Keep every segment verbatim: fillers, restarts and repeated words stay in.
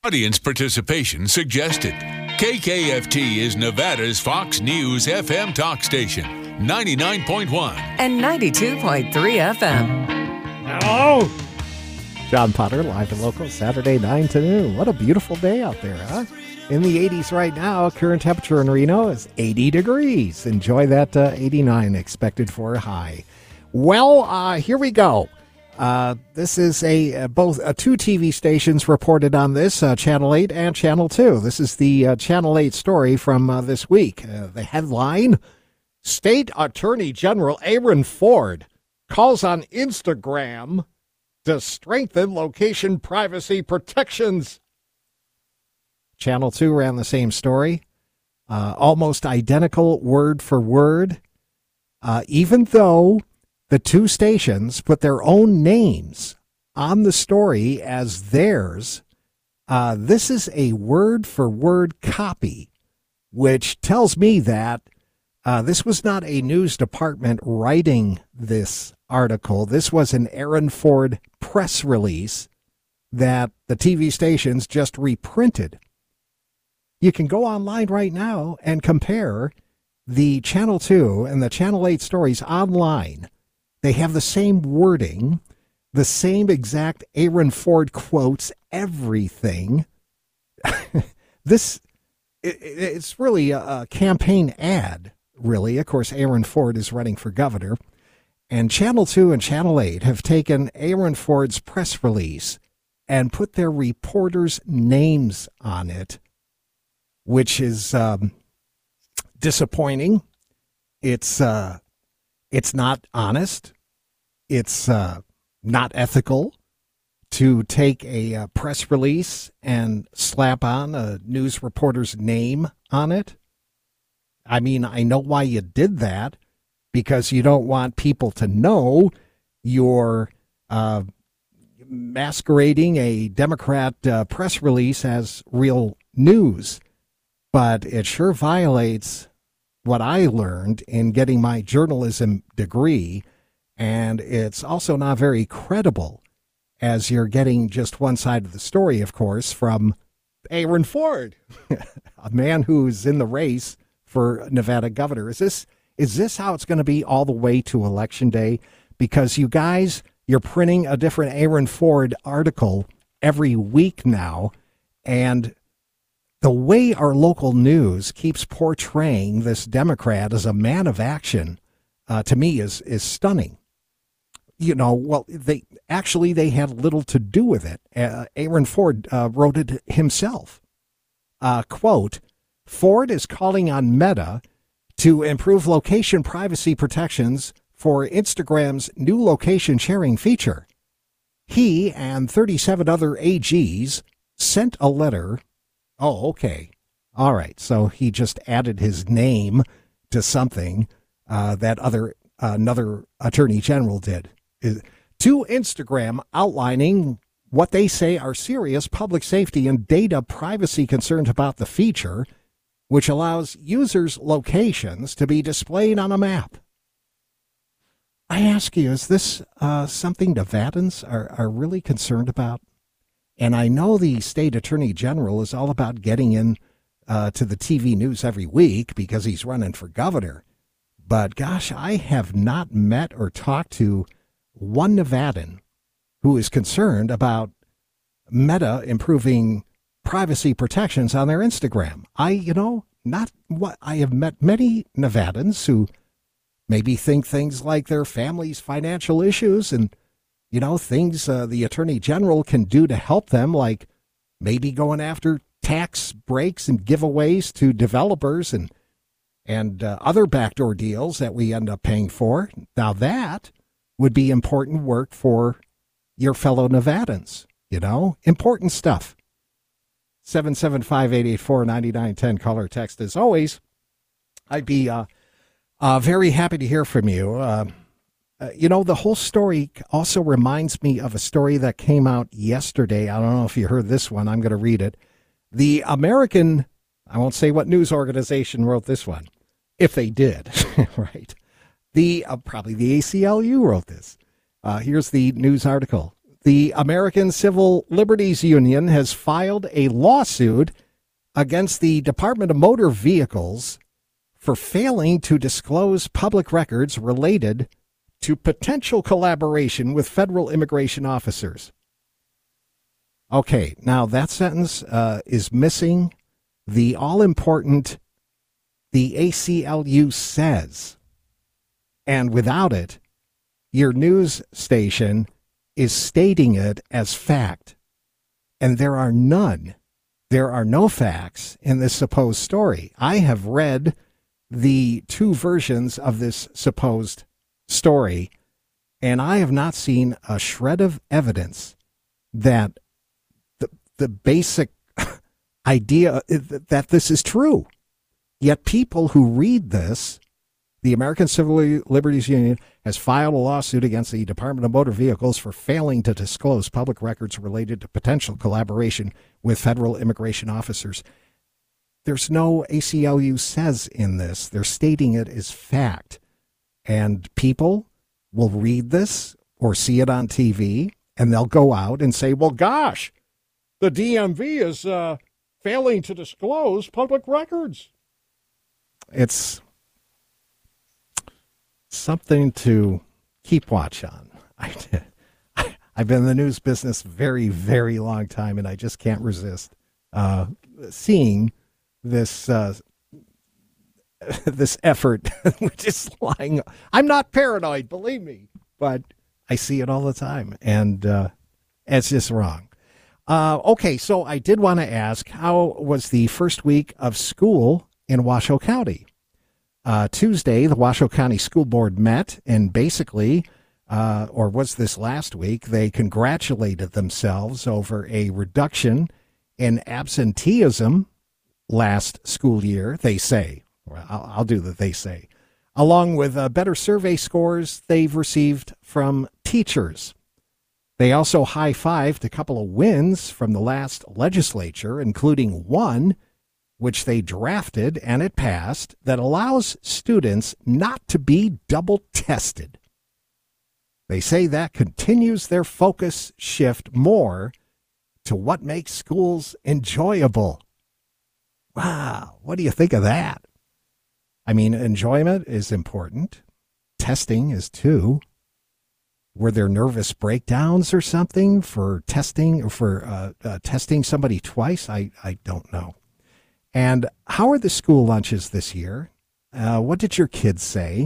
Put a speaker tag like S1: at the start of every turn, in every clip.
S1: Audience participation suggested. K K F T is Nevada's Fox News F M talk station, ninety-nine point one
S2: and ninety-two point three F M.
S3: Hello. John Potter, live and local, Saturday, nine to noon. What a beautiful day out there, huh? In the eighties right now. Current temperature in Reno is eighty degrees. Enjoy that uh, eighty-nine expected for a high. Well, uh, here we go. Uh, this is a uh, both uh, two T V stations reported on this, uh, Channel eight and Channel two. This is the uh, Channel eight story from uh, this week. Uh, the headline, State Attorney General Aaron Ford calls on Instagram to strengthen location privacy protections. Channel two ran the same story, uh, almost identical word for word, uh, even though the two stations put their own names on the story as theirs. Uh, this is a word-for-word copy, which tells me that uh, this was not a news department writing this article. This was an Aaron Ford press release that the T V stations just reprinted. You can go online right now and compare the Channel two and the Channel eight stories online. They have the same wording, the same exact Aaron Ford quotes, everything. This, it, it's really a, a campaign ad, really. Of course, Aaron Ford is running for governor. And Channel two and Channel eight have taken Aaron Ford's press release and put their reporters' names on it, which is um, disappointing. It's uh, it's not honest. It's uh, not ethical to take a uh, press release and slap on a news reporter's name on it. I mean, I know why you did that, because you don't want people to know you're uh, masquerading a Democrat uh, press release as real news. But it sure violates what I learned in getting my journalism degree, and it's also not very credible, as you're getting just one side of the story, of course, from Aaron Ford, a man who's in the race for Nevada governor. Is this is this how it's going to be all the way to Election Day? Because you guys, you're printing a different Aaron Ford article every week now, and the way our local news keeps portraying this Democrat as a man of action, uh, to me, is is stunning. You know, well, they actually they had little to do with it. Uh, Aaron Ford uh, wrote it himself. Uh, quote, Ford is calling on Meta to improve location privacy protections for Instagram's new location sharing feature. He and thirty-seven other A Gs sent a letter. Oh, okay. All right. So he just added his name to something uh, that other uh, another attorney general did. To Instagram, outlining what they say are serious public safety and data privacy concerns about the feature, which allows users' locations to be displayed on a map. I ask you, is this uh, something Nevadans are, are really concerned about? And I know the state attorney general is all about getting in uh, to the T V news every week because he's running for governor. But gosh, I have not met or talked to one Nevadan who is concerned about Meta improving privacy protections on their Instagram. I, you know, not what I have met many Nevadans who maybe think things like their family's financial issues and, you know, things uh, the attorney general can do to help them, like maybe going after tax breaks and giveaways to developers and and uh, other backdoor deals that we end up paying for. Now that would be important work for your fellow Nevadans, you know, important stuff. seven seven five, eight eight four, nine nine one zero, call or text as always. I'd be uh, uh, very happy to hear from you. Uh, uh, you know, the whole story also reminds me of a story that came out yesterday. I don't know if you heard this one. I'm going to read it. The American, I won't say what news organization wrote this one, if they did, right? The uh, probably the A C L U wrote this. Uh, here's the news article. The American Civil Liberties Union has filed a lawsuit against the Department of Motor Vehicles for failing to disclose public records related to potential collaboration with federal immigration officers. Okay, now that sentence uh, is missing the all-important, the A C L U says. And without it, your news station is stating it as fact. And there are none. There are no facts in this supposed story. I have read the two versions of this supposed story, and I have not seen a shred of evidence that the, the basic idea that this is true. Yet people who read this, the American Civil Liberties Union has filed a lawsuit against the Department of Motor Vehicles for failing to disclose public records related to potential collaboration with federal immigration officers. There's no A C L U says in this. They're stating it as fact. And people will read this or see it on T V, and they'll go out and say, well, gosh, the D M V is uh, failing to disclose public records. It's something to keep watch on. I, I've been in the news business very, very long time, and I just can't resist uh, seeing this uh, this effort, which is lying. I'm not paranoid, believe me, but I see it all the time, and uh, it's just wrong. Uh, okay, so I did want to ask, how was the first week of school in Washoe County? Uh, Tuesday, the Washoe County School Board met, and basically, uh, or was this last week, they congratulated themselves over a reduction in absenteeism last school year, they say. Well, I'll, I'll do the they say. Along with uh, better survey scores they've received from teachers. They also high-fived a couple of wins from the last legislature, including one which they drafted and it passed, that allows students not to be double tested. They say that continues their focus shift more to what makes schools enjoyable. Wow, what do you think of that? I mean, enjoyment is important. Testing is too. Were there nervous breakdowns or something for testing or for uh, uh, testing somebody twice? I, I don't know. And how are the school lunches this year? Uh, what did your kids say?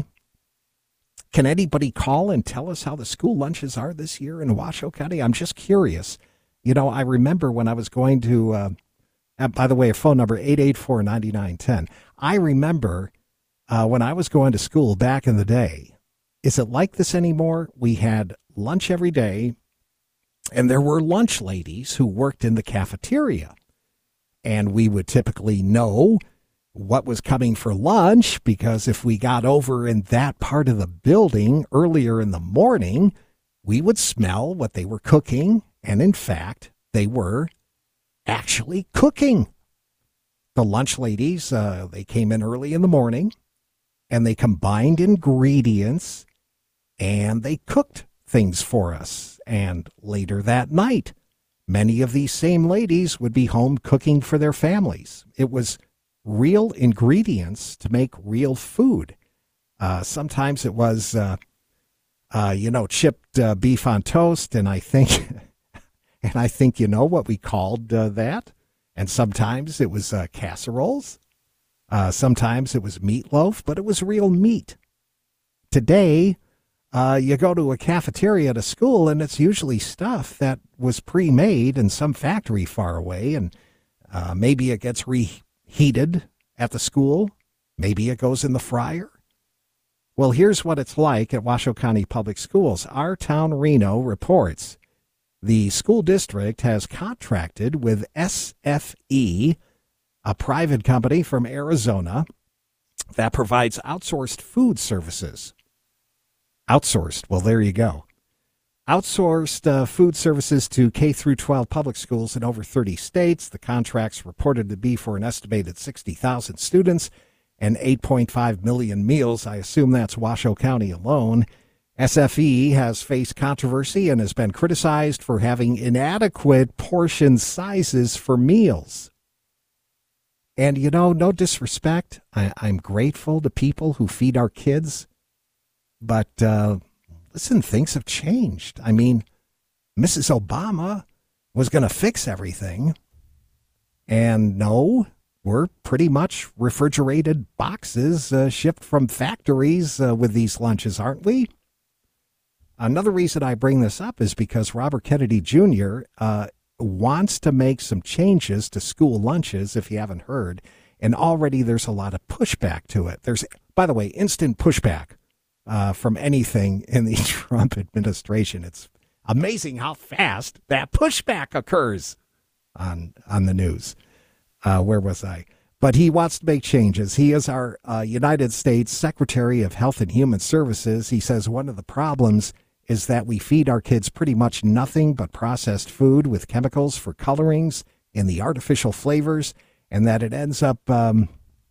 S3: Can anybody call and tell us how the school lunches are this year in Washoe County? I'm just curious. You know, I remember when I was going to, uh, uh, by the way, a phone number, eight eight four, nine nine one zero. I remember uh, when I was going to school back in the day. Is it like this anymore? We had lunch every day, and there were lunch ladies who worked in the cafeteria. And we would typically know what was coming for lunch, because if we got over in that part of the building earlier in the morning, we would smell what they were cooking. And in fact, they were actually cooking. The lunch ladies, uh, they came in early in the morning, and they combined ingredients, and they cooked things for us. And later that night, many of these same ladies would be home cooking for their families. It was real ingredients to make real food. Uh, sometimes it was, uh, uh, you know, chipped uh, beef on toast, and I think, and I think you know what we called uh, that. And sometimes it was uh, casseroles. Uh, sometimes it was meatloaf, but it was real meat. Today, Uh, you go to a cafeteria at a school, and it's usually stuff that was pre-made in some factory far away, and uh, maybe it gets reheated at the school. Maybe it goes in the fryer. Well, here's what it's like at Washoe County Public Schools. Our Town Reno reports the school district has contracted with S F E, a private company from Arizona that provides outsourced food services. Outsourced. Well, there you go. Outsourced uh, food services to K through twelve public schools in over thirty states. The contract's reported to be for an estimated sixty thousand students and eight point five million meals. I assume that's Washoe County alone. S F E has faced controversy and has been criticized for having inadequate portion sizes for meals. And, you know, no disrespect. I, I'm grateful to people who feed our kids. But, uh, listen, things have changed. I mean, Missus Obama was going to fix everything. And no, we're pretty much refrigerated boxes uh, shipped from factories uh, with these lunches, aren't we? Another reason I bring this up is because Robert Kennedy Junior uh, wants to make some changes to school lunches, if you haven't heard, and already there's a lot of pushback to it. There's, by the way, instant pushback uh, from anything in the Trump administration. It's amazing how fast that pushback occurs on on the news. Uh, where was I? But he wants to make changes. He is our uh, United States Secretary of Health and Human Services. He says one of the problems is that we feed our kids pretty much nothing but processed food with chemicals for colorings and the artificial flavors, and that it ends up um,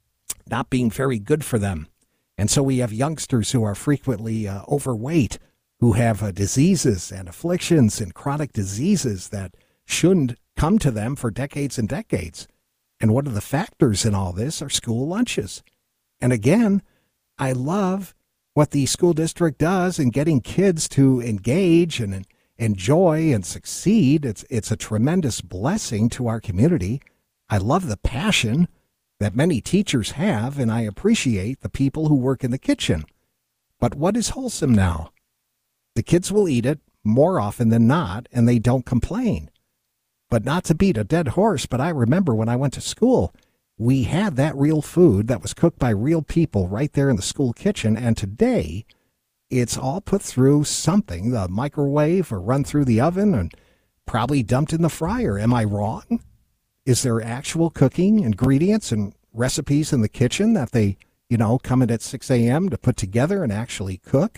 S3: not being very good for them. And so we have youngsters who are frequently uh, overweight, who have uh, diseases and afflictions and chronic diseases that shouldn't come to them for decades and decades. And one of the factors in all this are school lunches. And again, I love what the school district does in getting kids to engage and enjoy and succeed. It's it's a tremendous blessing to our community. I love the passion that many teachers have, and I appreciate the people who work in the kitchen. But what is wholesome now? The kids will eat it more often than not, and they don't complain. But not to beat a dead horse, but I remember when I went to school, we had that real food that was cooked by real people right there in the school kitchen. And today, it's all put through something, the microwave or run through the oven and probably dumped in the fryer. Am I wrong? Is there actual cooking ingredients and recipes in the kitchen that they, you know, come in at six a.m. to put together and actually cook?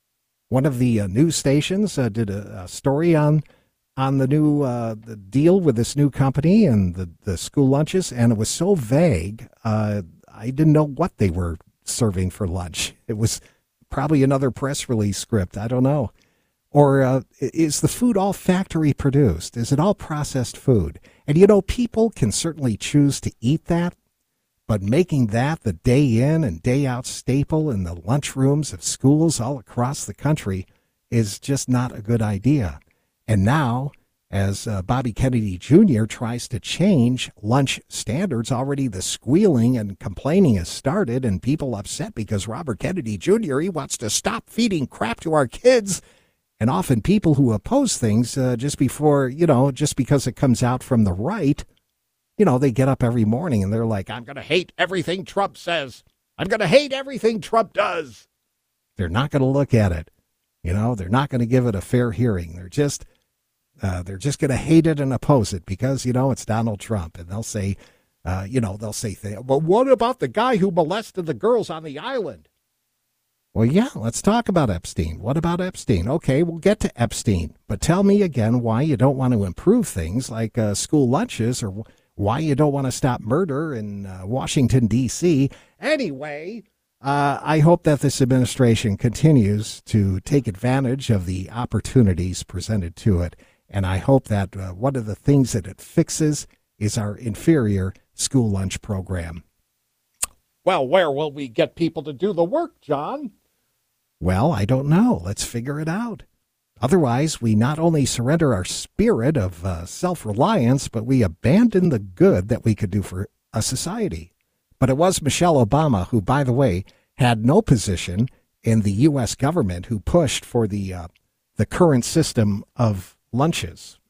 S3: One of the uh, news stations uh, did a, a story on on the new uh, the deal with this new company and the, the school lunches, and it was so vague, uh, I didn't know what they were serving for lunch. It was probably another press release script. I don't know. Or uh, is the food all factory produced? Is it all processed food? And, you know, people can certainly choose to eat that, but making that the day in and day out staple in the lunchrooms of schools all across the country is just not a good idea. And now, as uh, Bobby Kennedy Junior tries to change lunch standards, already the squealing and complaining has started, and people upset because Robert Kennedy Junior, he wants to stop feeding crap to our kids. And often people who oppose things uh, just before, you know, just because it comes out from the right, you know, they get up every morning and they're like, I'm going to hate everything Trump says. I'm going to hate everything Trump does. They're not going to look at it. You know, they're not going to give it a fair hearing. They're just Uh, they're just going to hate it and oppose it because, you know, it's Donald Trump. And they'll say, uh, you know, they'll say, th- well, what about the guy who molested the girls on the island? Well, yeah, let's talk about Epstein. What about Epstein? Okay, we'll get to Epstein. But tell me again why you don't want to improve things like uh, school lunches, or why you don't want to stop murder in uh, Washington, D C Anyway, uh, I hope that this administration continues to take advantage of the opportunities presented to it. And I hope that uh, one of the things that it fixes is our inferior school lunch program. Well, where will we get people to do the work, John? Well, I don't know. Let's figure it out. Otherwise, we not only surrender our spirit of uh, self-reliance, but we abandon the good that we could do for a society. But it was Michelle Obama who, by the way, had no position in the U S government who pushed for the uh, the current system of lunches.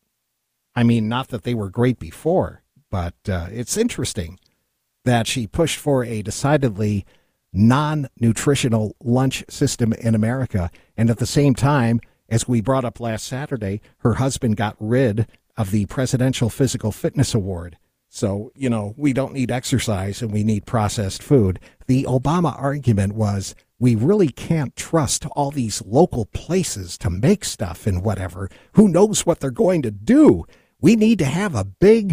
S3: I mean, not that they were great before, but uh, it's interesting that she pushed for a decidedly non-nutritional lunch system in America. And at the same time, as we brought up last Saturday, her husband got rid of the Presidential Physical Fitness Award. So, you know, we don't need exercise and we need processed food. The Obama argument was, we really can't trust all these local places to make stuff and whatever. Who knows what they're going to do? We need to have a big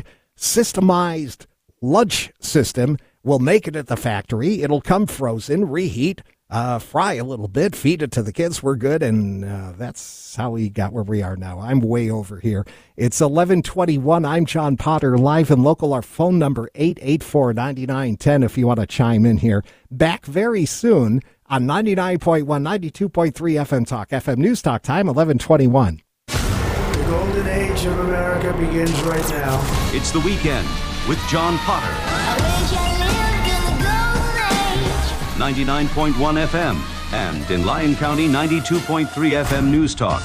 S3: systemized lunch system. We'll make it at the factory. It'll come frozen, reheat, uh, fry a little bit, feed it to the kids. We're good, and uh, that's how we got where we are now. I'm way over here. It's eleven twenty-one. I'm John Potter, live and local. Our phone number, eight eight four, nine nine one zero, if you want to chime in here. Back very soon on ninety-nine point one, ninety-two point three F M Talk. F M News Talk time, eleven twenty-one.
S4: The golden age of America begins right now.
S5: It's the weekend with John Potter. ninety-nine point one F M and in Lyon County, ninety-two point three F M News Talk.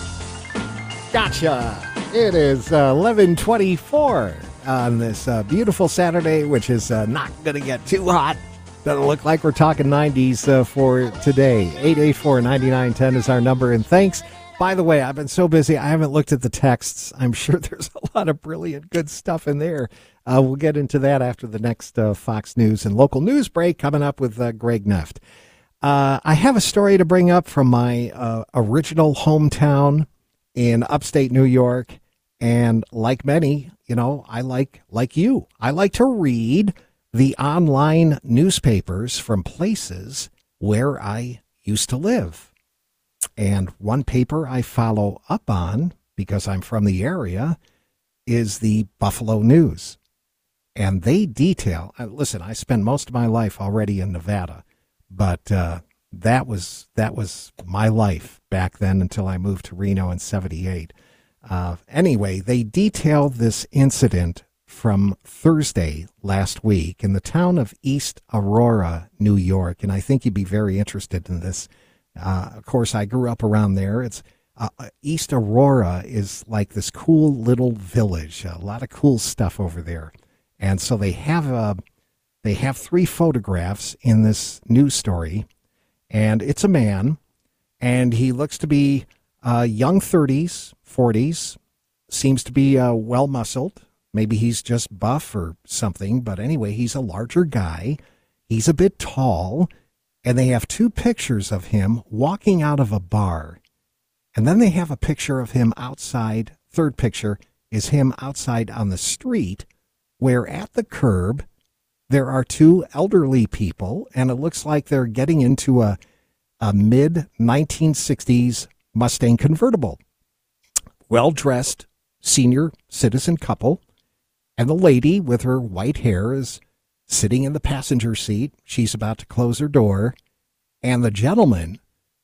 S3: Gotcha. It is uh, eleven twenty-four on this uh, beautiful Saturday, which is uh, not going to get too hot. Doesn't look like we're talking nineties uh, for today. eight eight four, nine nine one zero is our number. And thanks. By the way, I've been so busy, I haven't looked at the texts. I'm sure there's a lot of brilliant, good stuff in there. Uh, we'll get into that after the next uh, Fox News and local news break coming up with uh, Greg Neft. Uh, I have a story to bring up from my uh, original hometown in upstate New York. And like many, you know, I like, like you, I like to read the online newspapers from places where I used to live. And one paper I follow up on, because I'm from the area, is the Buffalo News. And they detail, uh, listen, I spent most of my life already in Nevada, but uh, that was that was my life back then until I moved to Reno in seventy-eight. Uh, anyway, they detail this incident from Thursday last week in the town of East Aurora, New York. And I think you'd be very interested in this. Uh, of course, I grew up around there. It's uh, East Aurora is like this cool little village. A lot of cool stuff over there. And so they have a, they have three photographs in this news story. And it's a man, and he looks to be uh, young thirties, forties, seems to be uh, well-muscled. Maybe he's just buff or something, but anyway, he's a larger guy. He's a bit tall, and they have two pictures of him walking out of a bar. And then they have a picture of him outside. Third picture is him outside on the street, where at the curb there are two elderly people, and it looks like they're getting into a, a mid nineteen sixties Mustang convertible. Well-dressed senior citizen couple. And the lady with her white hair is sitting in the passenger seat. She's about to close her door. And the gentleman,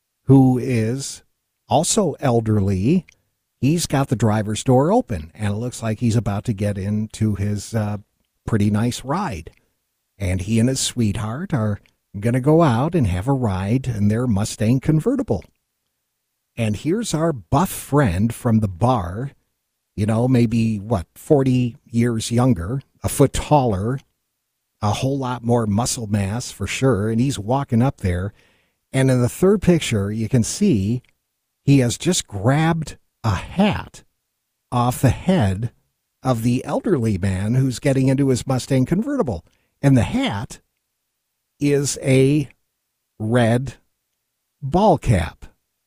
S3: who is also elderly, he's got the driver's door open. And it looks like he's about to get into his uh, pretty nice ride. And he and his sweetheart are going to go out and have a ride in their Mustang convertible. And here's our buff friend from the bar. You know, maybe, what, forty years younger, a foot taller, a whole lot more muscle mass for sure. And he's walking up there. And in the third picture, you can see he has just grabbed a hat off the head of the elderly man who's getting into his Mustang convertible. And the hat is a red ball cap.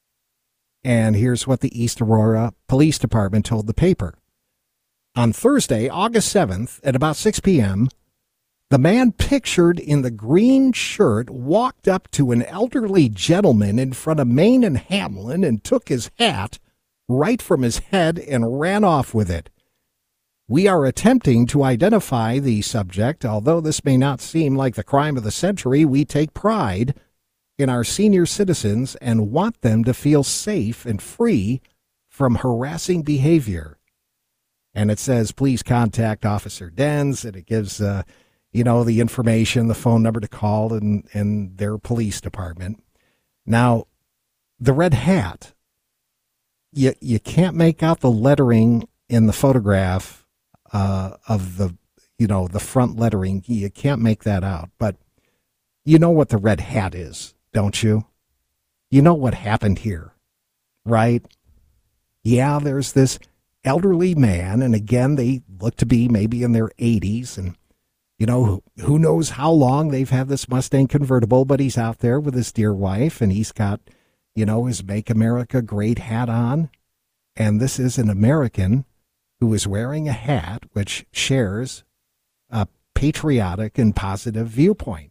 S3: And here's what the East Aurora Police Department told the paper. On Thursday, August seventh, at about six p.m., the man pictured in the green shirt walked up to an elderly gentleman in front of Main and Hamlin and took his hat right from his head and ran off with it. We are attempting to identify the subject. Although this may not seem like the crime of the century, we take pride in our senior citizens and want them to feel safe and free from harassing behavior. And it says, please contact Officer Denz, and it gives, uh, you know, the information, the phone number to call and, and their police department. Now, the red hat, you, you can't make out the lettering in the photograph uh, of the, you know, the front lettering. You can't make that out, but you know what the red hat is. Don't you? You know what happened here, right? Yeah, there's this elderly man, and again, they look to be maybe in their eighties, and, you know, who knows how long they've had this Mustang convertible, but he's out there with his dear wife, and he's got, you know, his Make America Great hat on, and this is an American who is wearing a hat which shares a patriotic and positive viewpoint.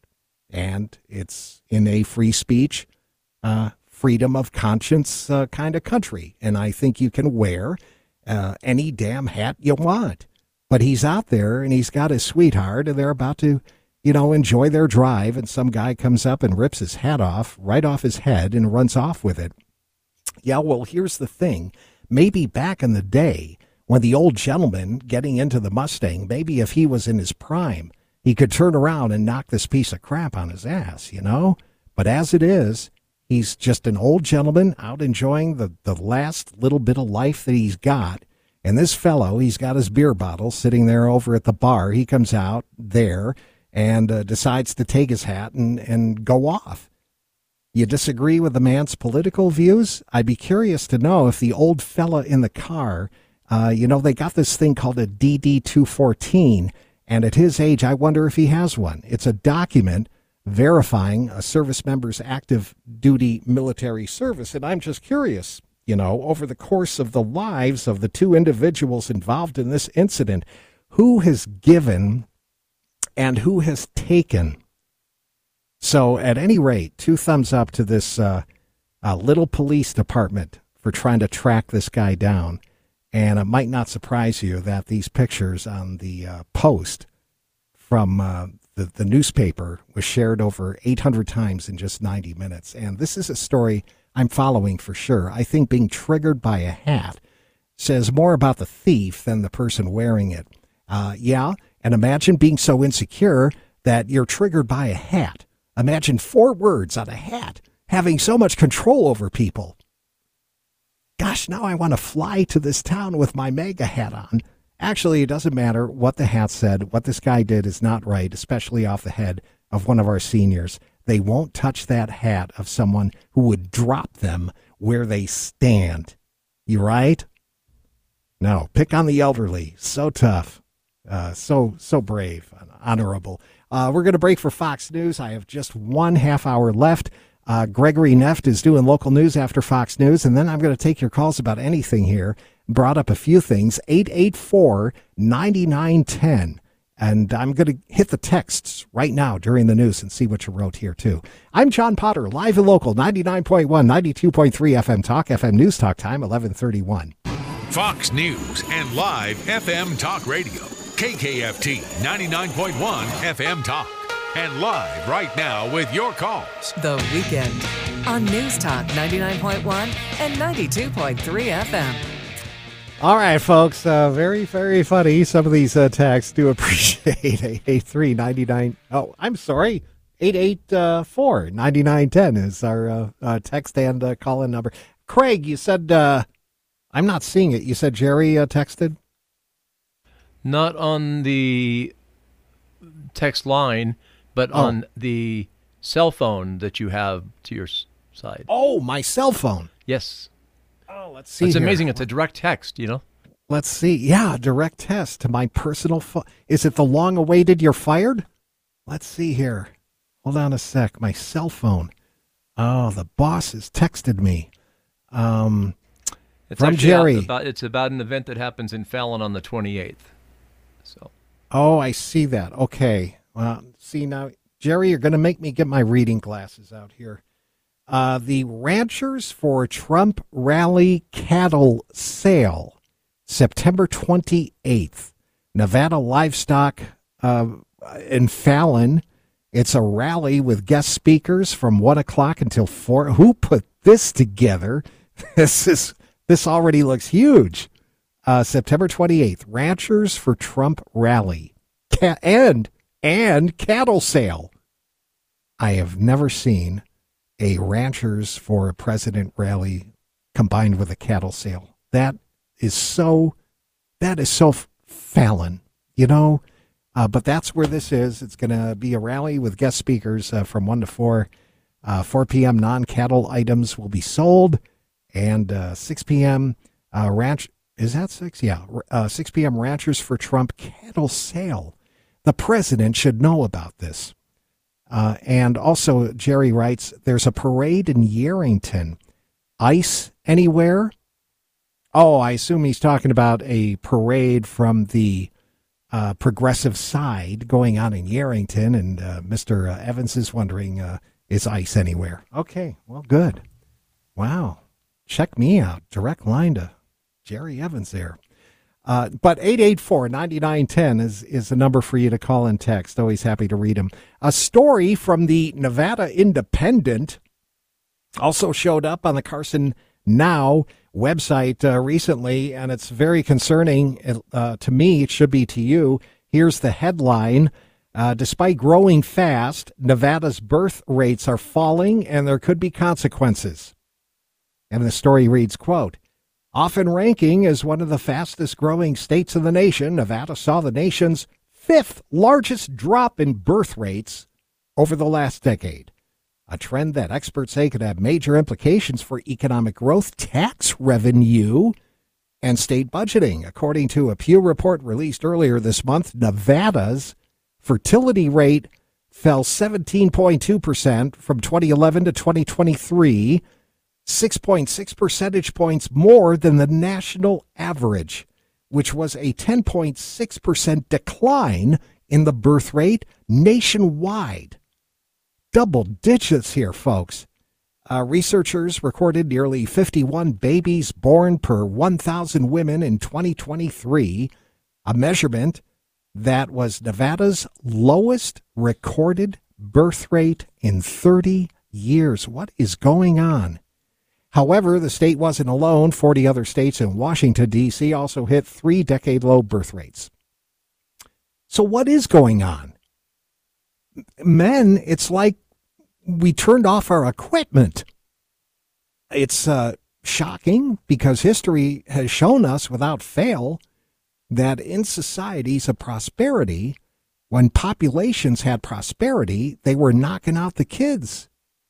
S3: And it's in a free speech, uh, freedom of conscience uh, kind of country. And I think you can wear uh, any damn hat you want. But he's out there and he's got his sweetheart and they're about to, you know, enjoy their drive. And some guy comes up and rips his hat off, right off his head and runs off with it. Yeah, well, here's the thing. Maybe back in the day when the old gentleman getting into the Mustang, maybe if he was in his prime, he could turn around and knock this piece of crap on his ass, you know? But as it is, he's just an old gentleman out enjoying the, the last little bit of life that he's got. And this fellow, he's got his beer bottle sitting there over at the bar. He comes out there and uh, decides to take his hat and, and go off. You disagree with the man's political views? I'd be curious to know if the old fella in the car, uh, you know, they got this thing called a D D two fourteen, and at his age, I wonder if he has one. It's a document verifying a service member's active duty military service, and I'm just curious, you know, over the course of the lives of the two individuals involved in this incident, who has given and who has taken. So at any rate, two thumbs up to this uh, uh, little police department for trying to track this guy down. And it might not surprise you that these pictures on the uh, Post from uh, the, the newspaper was shared over eight hundred times in just ninety minutes. And this is a story I'm following for sure. I think being triggered by a hat says more about the thief than the person wearing it. Uh, yeah, and imagine being so insecure that you're triggered by a hat. Imagine four words on a hat having so much control over people. Gosh, now I want to fly to this town with my MAGA hat on. Actually, it doesn't matter what the hat said. What this guy did is not right, especially off the head of one of our seniors. They won't touch that hat of someone who would drop them where they stand. You right? No, pick on the elderly. So tough. Uh, so, so brave, honorable. Uh, we're going to break for Fox News. I have just one half hour left. Uh, Gregory Neft is doing local news after Fox News, and then I'm going to take your calls about anything here. Brought up a few things, eight eight four, nine nine one zero. And I'm going to hit the texts right now during the news and see what you wrote here, too. I'm John Potter, live and local, ninety-nine point one, ninety-two point three F M Talk, F M News Talk time, eleven thirty-one.
S1: Fox News and live F M Talk Radio. K K F T ninety-nine point one F M Talk. And live right now with your calls.
S2: The Weekend on News Talk ninety-nine point one and ninety-two point three F M.
S3: All right, folks. Uh, very, very funny. Some of these uh, texts do appreciate eight eight three, nine nine. Oh, I'm sorry. eight eight four, nine nine one zero is our uh, uh, text and uh, call-in number. Craig, you said, uh, I'm not seeing it. You said Jerry uh, texted?
S6: Not on the text line, but
S3: Oh.
S6: on the cell phone that you have to your s- side.
S3: Oh, my cell phone.
S6: Yes.
S3: Oh, let's see.
S6: It's
S3: here.
S6: amazing. It's a direct text, you know?
S3: Let's see. Yeah, direct test to my personal phone. Is it the long-awaited you're fired? Let's see here. Hold on a sec. My cell phone. Oh, the boss has texted me. Um,
S6: It's
S3: From
S6: actually
S3: Jerry.
S6: About, it's about an event that happens in Fallon on the twenty-eighth. So
S3: oh, I see that. Okay. Well, see now, Jerry, you're going to make me get my reading glasses out here. Uh, the Ranchers for Trump Rally Cattle Sale, September twenty-eighth. Nevada Livestock uh, in Fallon. It's a rally with guest speakers from one o'clock until four. Who put this together? This is this already looks huge. Uh, September twenty-eighth, Ranchers for Trump Rally. Ca- and, and cattle sale. I have never seen a Ranchers for President rally combined with a cattle sale. That is so, that is so f- Fallon, you know? Uh, but that's where this is. It's going to be a rally with guest speakers uh, from one to four. Uh, four p.m. non-cattle items will be sold. And uh, six p.m. Uh, ranch, is that six? Yeah. Uh, six p.m. Ranchers for Trump cattle sale. The president should know about this. Uh, and also, Jerry writes, there's a parade in Yerington. Ice anywhere? Oh, I assume he's talking about a parade from the uh, progressive side going on in Yarrington, and uh, Mister Evans is wondering, uh, is ice anywhere? Okay, well, good. Wow. Check me out. Direct line to Jerry Evans there. Uh, but eight eight four, nine nine one zero is, is the number for you to call and text. Always happy to read them. A story from the Nevada Independent also showed up on the Carson Now website uh, recently, and it's very concerning uh, to me. It should be to you. Here's the headline. Uh, despite growing fast, Nevada's birth rates are falling, and there could be consequences. And the story reads, quote, often ranking as one of the fastest growing states in the nation, Nevada saw the nation's fifth largest drop in birth rates over the last decade. A trend that experts say could have major implications for economic growth, tax revenue, and state budgeting. According to a Pew report released earlier this month, Nevada's fertility rate fell seventeen point two percent from twenty eleven to twenty twenty-three, six point six percentage points more than the national average, which was a ten point six percent decline in the birth rate nationwide. Double digits here, folks. Uh, researchers recorded nearly fifty-one babies born per one thousand women in twenty twenty-three, a measurement that was Nevada's lowest recorded birth rate in thirty years. What is going on? However, the state wasn't alone. forty other states and Washington, D C also hit three-decade-low birth rates. So what is going on? Men, it's like we turned off our equipment. It's uh, shocking because history has shown us without fail that in societies of prosperity, when populations had prosperity, they were knocking out the kids.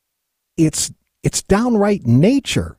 S3: It's it's downright nature.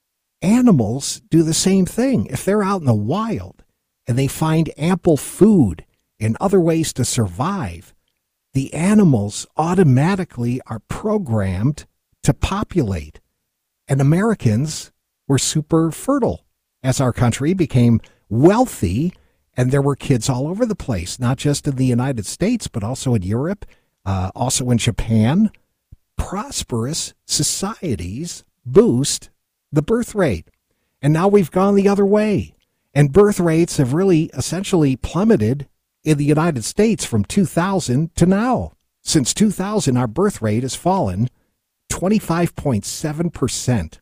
S3: Animals do the same thing. If they're out in the wild and they find ample food and other ways to survive, the animals automatically are programmed to populate. And Americans were super fertile as our country became wealthy, and there were kids all over the place, not just in the United States, but also in Europe, uh, also in Japan. Prosperous societies boost the birth rate. And now we've gone the other way. And birth rates have really essentially plummeted in the United States from two thousand to now. Since two thousand, our birth rate has fallen twenty-five point seven percent.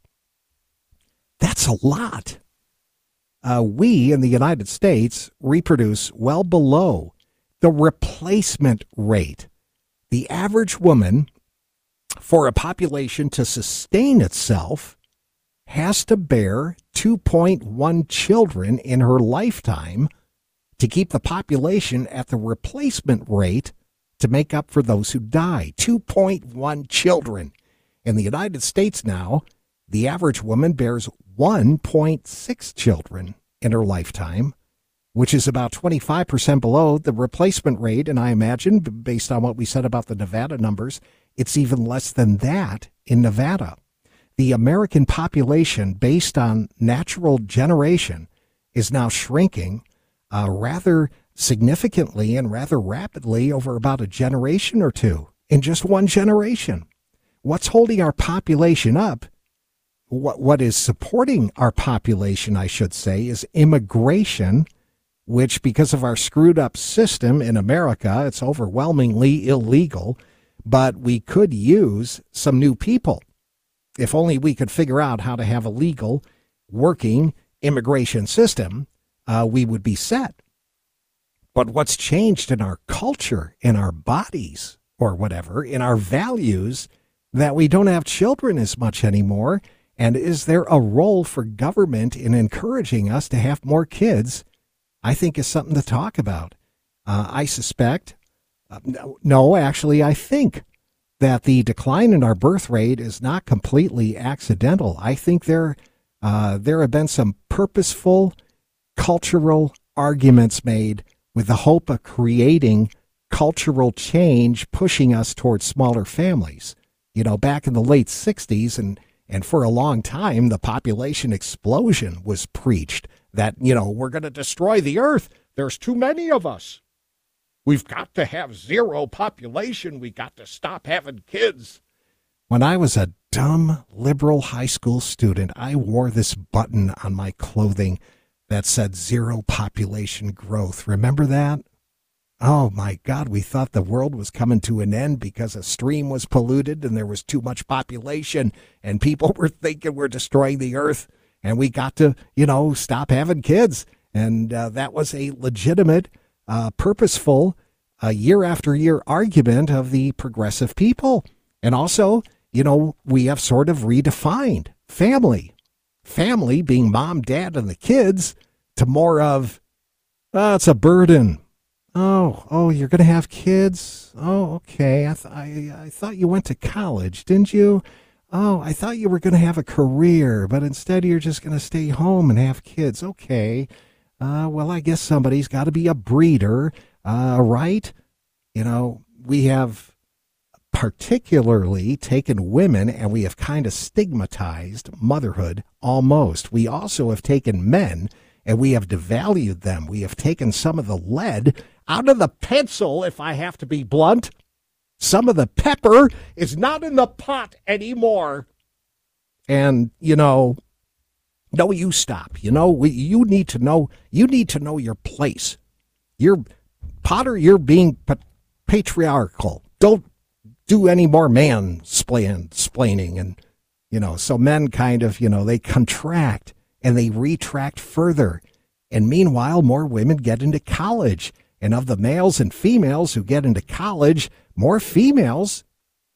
S3: That's a lot. Uh, we in the United States reproduce well below the replacement rate. The average woman, for a population to sustain itself, has to bear two point one children in her lifetime to keep the population at the replacement rate to make up for those who die. two point one children. In the United States now, the average woman bears one point six children in her lifetime, which is about twenty-five percent below the replacement rate. And I imagine, based on what we said about the Nevada numbers, it's even less than that in Nevada. The American population, based on natural generation, is now shrinking uh, rather significantly and rather rapidly over about a generation or two, in just one generation. What's holding our population up, what what is supporting our population, I should say, is immigration, which, because of our screwed up system in America, it's overwhelmingly illegal, but we could use some new people. If only we could figure out how to have a legal, working immigration system, uh, we would be set. But what's changed in our culture, in our bodies, or whatever, in our values, that we don't have children as much anymore? And is there a role for government in encouraging us to have more kids? I think is something to talk about. Uh, I suspect, uh, no, no, actually, I think that the decline in our birth rate is not completely accidental. I think there, uh, there have been some purposeful cultural arguments made with the hope of creating cultural change, pushing us towards smaller families. You know, back in the late sixties and, and for a long time, the population explosion was preached that, you know, we're going to destroy the earth. There's too many of us. We've got to have zero population. We got to stop having kids. When I was a dumb liberal high school student, I wore this button on my clothing that said zero population growth. Remember that? Oh, my God, we thought the world was coming to an end because a stream was polluted and there was too much population, and people were thinking we're destroying the earth, and we got to, you know, stop having kids. And uh, that was a legitimate, uh, purposeful, uh, year after year argument of the progressive people. And also, you know, we have sort of redefined family. Family being mom, dad, and the kids to more of, oh, it's a burden. Oh, oh, you're going to have kids? Oh, okay. I, th- I, I thought you went to college, didn't you? Oh, I thought you were going to have a career, but instead you're just going to stay home and have kids. Okay. Uh, well, I guess somebody's got to be a breeder, uh, right? You know, we have particularly taken women and we have kind of stigmatized motherhood almost. We also have taken men and we have devalued them. We have taken some of the lead out of the pencil, if I have to be blunt. Some of the pepper is not in the pot anymore. And, you know, no, you stop. You know, we, you need to know, you need to know your place. You're, Potter, you're being pa- patriarchal. Don't do any more man-splaining. And, you know, so men kind of, you know, they contract and they retract further. And meanwhile, more women get into college. And of the males and females who get into college, more females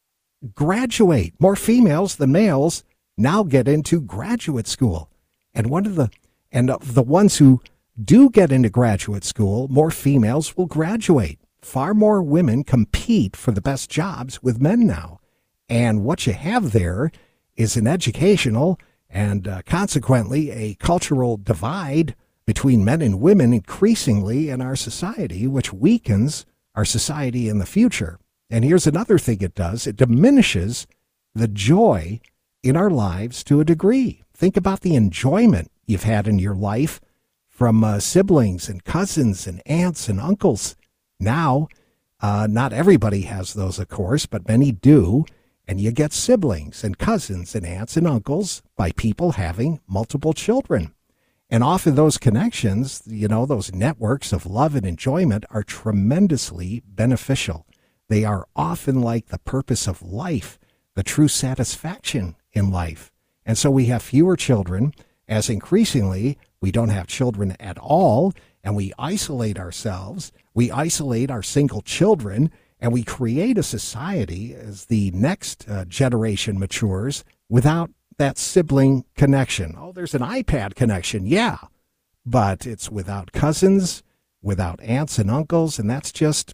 S3: graduate. More females than males now get into graduate school. And one of the and of the ones who do get into graduate school, more females will graduate. Far more women compete for the best jobs with men now. And what you have there is an educational and uh, consequently a cultural divide between men and women increasingly in our society, which weakens our society in the future. And here's another thing it does. It diminishes the joy in our lives to a degree. Think about the enjoyment you've had in your life from uh, siblings and cousins and aunts and uncles. Now, uh, not everybody has those, of course, but many do. And you get siblings and cousins and aunts and uncles by people having multiple children. And often those connections, you know, those networks of love and enjoyment are tremendously beneficial. They are often like the purpose of life, the true satisfaction in life. And so we have fewer children, as increasingly we don't have children at all, and we isolate ourselves. We isolate our single children, and we create a society as the next uh, generation matures without that sibling connection. Oh, there's an iPad connection, yeah, but it's without cousins, without aunts and uncles, and that's just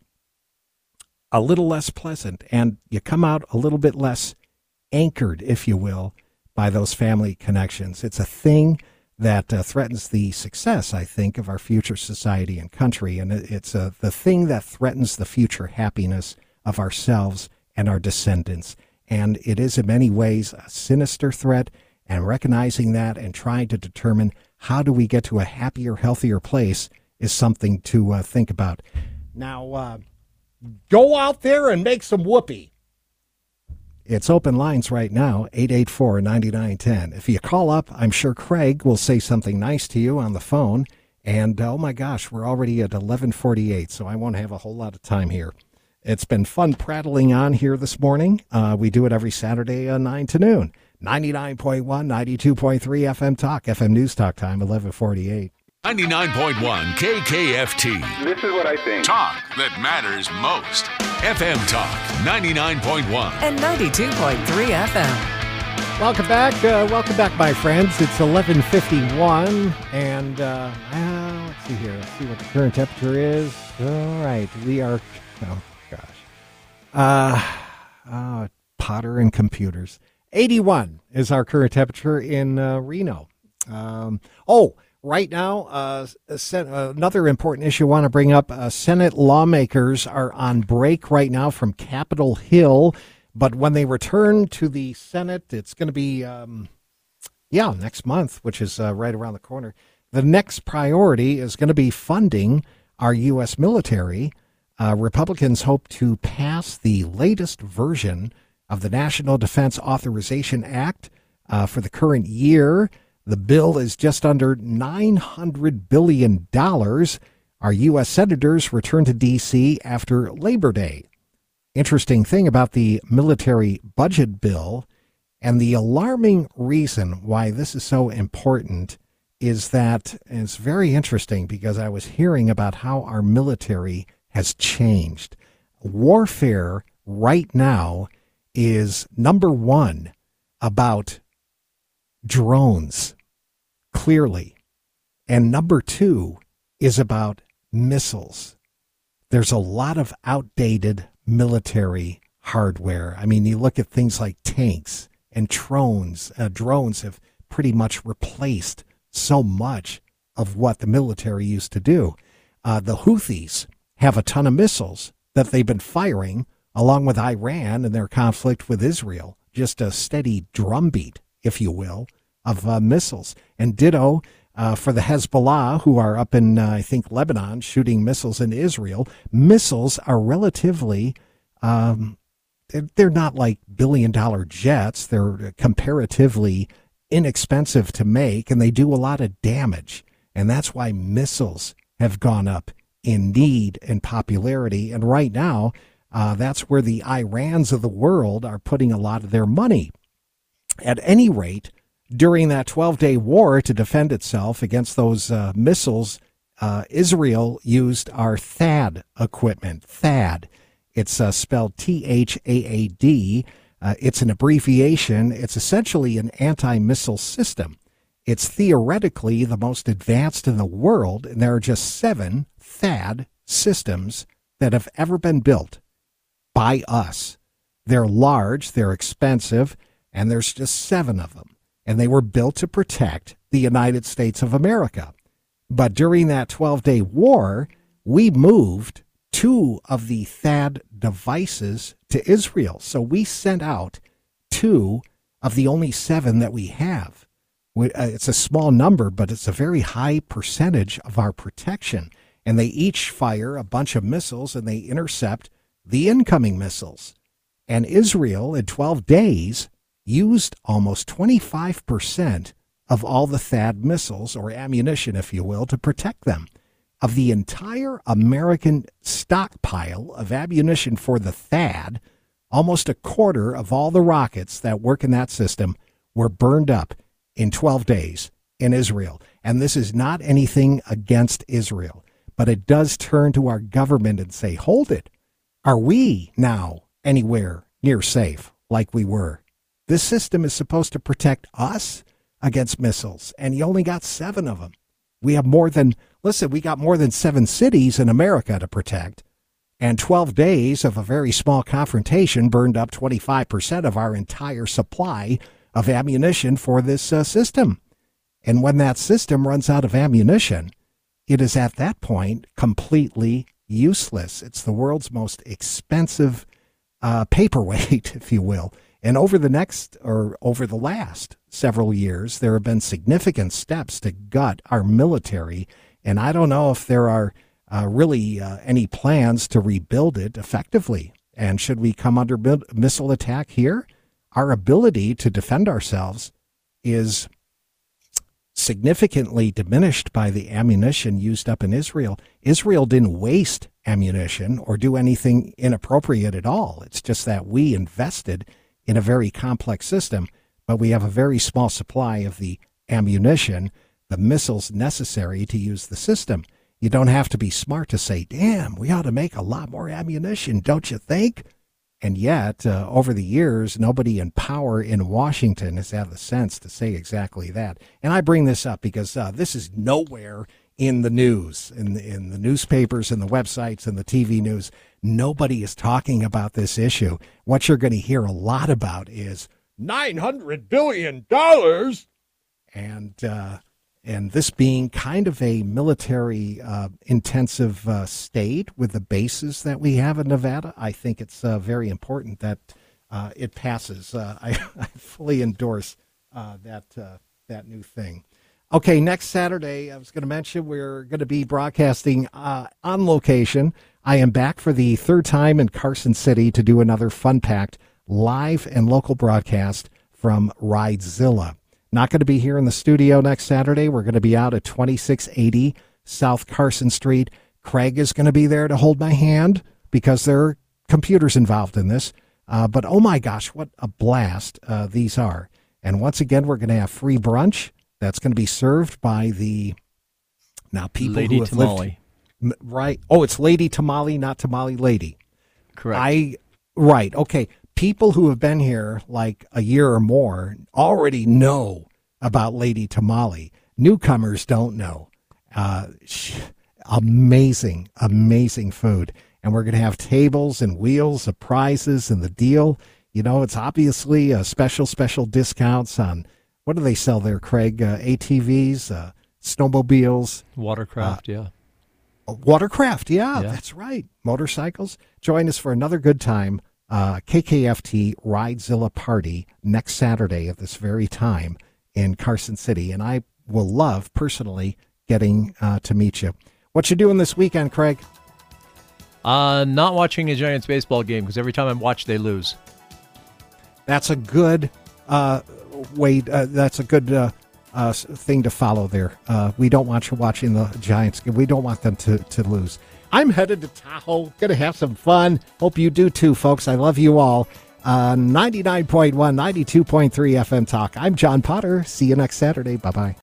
S3: a little less pleasant. And you come out a little bit less anchored, if you will, by those family connections. It's a thing that uh, threatens the success, I think, of our future society and country, and it's uh, the thing that threatens the future happiness of ourselves and our descendants. And it is in many ways a sinister threat, and recognizing that and trying to determine how do we get to a happier, healthier place is something to uh, think about. Now, uh, go out there and make some whoopee. It's open lines right now, eight eight four, nine nine one zero. If you call up, I'm sure Craig will say something nice to you on the phone. And, oh, my gosh, we're already at eleven forty-eight, so I won't have a whole lot of time here. It's been fun prattling on here this morning. Uh, we do it every Saturday, uh, nine to noon. ninety-nine point one, ninety-two point three F M Talk, F M News Talk time, eleven forty-eight.
S1: ninety-nine point one K K F T.
S7: This is what I think.
S1: Talk that matters most. F M Talk, ninety-nine point one.
S2: And ninety-two point three F M.
S3: Welcome back. Uh, welcome back, my friends. It's eleven fifty-one, and uh, uh, let's see here. Let's see what the current temperature is. All right, we are, oh, gosh. Uh, uh, Potter and computers. eighty-one is our current temperature in uh, Reno. Um, oh, right now, uh, another important issue I want to bring up. Uh, Senate lawmakers are on break right now from Capitol Hill, but when they return to the Senate, it's going to be, um, yeah, next month, which is uh, right around the corner. The next priority is going to be funding our U S military uh, Republicans hope to pass the latest version of the National Defense Authorization Act uh, for the current year. The bill is just under nine hundred billion dollars. Our U S senators return to D C after Labor Day. Interesting thing about the military budget bill, and the alarming reason why this is so important, is that it's very interesting because I was hearing about how our military has changed. Warfare right now is number one about drones, clearly. And number two is about missiles. There's a lot of outdated military hardware. I mean, you look at things like tanks and drones. Uh, drones have pretty much replaced so much of what the military used to do. Uh, the Houthis have a ton of missiles that they've been firing along with Iran and their conflict with Israel. Just a steady drumbeat, if you will, of uh, missiles. And ditto uh, for the Hezbollah, who are up in, uh, I think, Lebanon, shooting missiles into Israel. Missiles are relatively, um, they're, they're not like billion-dollar jets. They're comparatively inexpensive to make, and they do a lot of damage. And that's why missiles have gone up in need and popularity. And right now, uh, that's where the Irans of the world are putting a lot of their money. At any rate, during that twelve-day war to defend itself against those uh, missiles, uh, Israel used our THAAD equipment. THAAD. It's uh, spelled T H A A D. Uh, it's an abbreviation. It's essentially an anti-missile system. It's theoretically the most advanced in the world, and there are just seven THAAD systems that have ever been built by us. They're large, they're expensive, and there's just seven of them. And they were built to protect the United States of America. But during that twelve-day war, we moved two of the THAAD devices to Israel. So we sent out two of the only seven that we have. It's a small number, but it's a very high percentage of our protection. And they each fire a bunch of missiles, and they intercept the incoming missiles. And Israel, in twelve days, used almost twenty-five percent of all the THAAD missiles, or ammunition, if you will, to protect them. Of the entire American stockpile of ammunition for the THAAD, almost a quarter of all the rockets that work in that system were burned up in twelve days in Israel. And this is not anything against Israel, but it does turn to our government and say, hold it. Are we now anywhere near safe like we were? This system is supposed to protect us against missiles, and you only got seven of them. We have more than, listen, we got more than seven cities in America to protect, and twelve days of a very small confrontation burned up twenty-five percent of our entire supply of ammunition for this uh, system. And when that system runs out of ammunition, it is at that point completely useless. It's the world's most expensive uh, paperweight, if you will. And over the next, or over the last several years, there have been significant steps to gut our military. And I don't know if there are uh, really uh, any plans to rebuild it effectively. And should we come under missile attack here, our ability to defend ourselves is significantly diminished by the ammunition used up in Israel. Israel didn't waste ammunition or do anything inappropriate at all. It's just that we invested in a very complex system, but we have a very small supply of the ammunition, the missiles necessary to use the system. You don't have to be smart to say, damn, we ought to make a lot more ammunition, don't you think? And yet, uh, over the years, nobody in power in Washington has had the sense to say exactly that. And I bring this up because uh, this is nowhere in the news, in the, in the newspapers and the websites and the T V news. Nobody is talking about this issue. What you're going to hear a lot about is nine hundred billion dollars. And uh, and this being kind of a military uh, intensive uh, state with the bases that we have in Nevada, I think it's uh, very important that uh, it passes. Uh, I, I fully endorse uh, that uh, that new thing. Okay, next Saturday, I was going to mention we're going to be broadcasting uh, on location. I am back for the third time in Carson City to do another fun-packed live and local broadcast from Ridezilla. Not going to be here in the studio next Saturday. We're going to be out at twenty-six eighty South Carson Street. Craig is going to be there to hold my hand because there are computers involved in this. Uh, but oh my gosh, what a blast uh, these are. And once again, we're going to have free brunch. That's going to be served by the now people
S6: Lady
S3: who have
S6: Tamale.
S3: lived, right. Oh, it's Lady Tamale, not Tamale Lady.
S6: Correct.
S3: I right. Okay. People who have been here like a year or more already know about Lady Tamale. Newcomers don't know. Uh, sh- amazing, amazing food. And we're going to have tables and wheels of prizes and the deal. You know, it's obviously a special, special discounts on, what do they sell there, Craig? Uh, A T Vs, uh, snowmobiles.
S6: Watercraft,
S3: uh,
S6: yeah.
S3: Watercraft, yeah,
S6: Yeah.
S3: that's right. Motorcycles. Join us for another good time. Uh, K K F T Ridezilla Party next Saturday at this very time in Carson City. And I will love, personally, getting uh, to meet you. What you doing this weekend, Craig?
S6: Uh, not watching a Giants baseball game because every time I watch, they lose.
S3: That's a good uh, way. Uh, that's a good uh, uh, thing to follow there. Uh, we don't want you watching the Giants. We don't want them to, to lose. I'm headed to Tahoe. Going to have some fun. Hope you do too, folks. I love you all. Uh, ninety-nine point one, ninety-two point three F M Talk. I'm John Potter. See you next Saturday. Bye-bye.